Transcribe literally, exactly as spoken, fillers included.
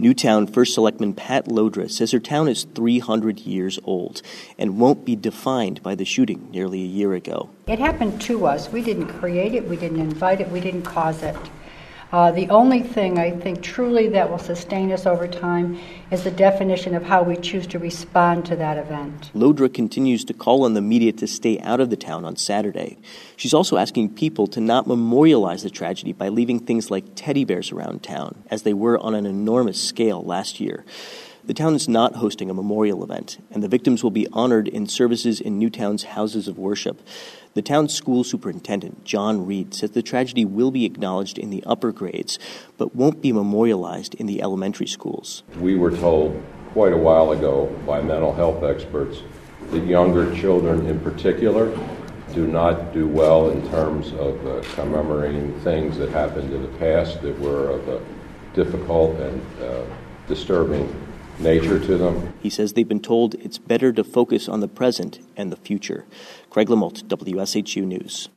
Newtown First Selectman Pat Lodra says her town is three hundred years old and won't be defined by the shooting nearly a year ago. It happened to us. We didn't create it, we didn't invite it, we didn't cause it. Uh, the only thing I think truly that will sustain us over time is the definition of how we choose to respond to that event. Lodra continues to call on the media to stay out of the town on Saturday. She's also asking people to not memorialize the tragedy by leaving things like teddy bears around town, as they were on an enormous scale last year. The town is not hosting a memorial event, and the victims will be honored in services in Newtown's houses of worship. The town's school superintendent, John Reed, says the tragedy will be acknowledged in the upper grades, but won't be memorialized in the elementary schools. We were told quite a while ago by mental health experts that younger children in particular do not do well in terms of uh, commemorating things that happened in the past that were of a difficult and uh, disturbing nature to them. He says they've been told it's better to focus on the present and the future. Craig Lamolt, W S H U News.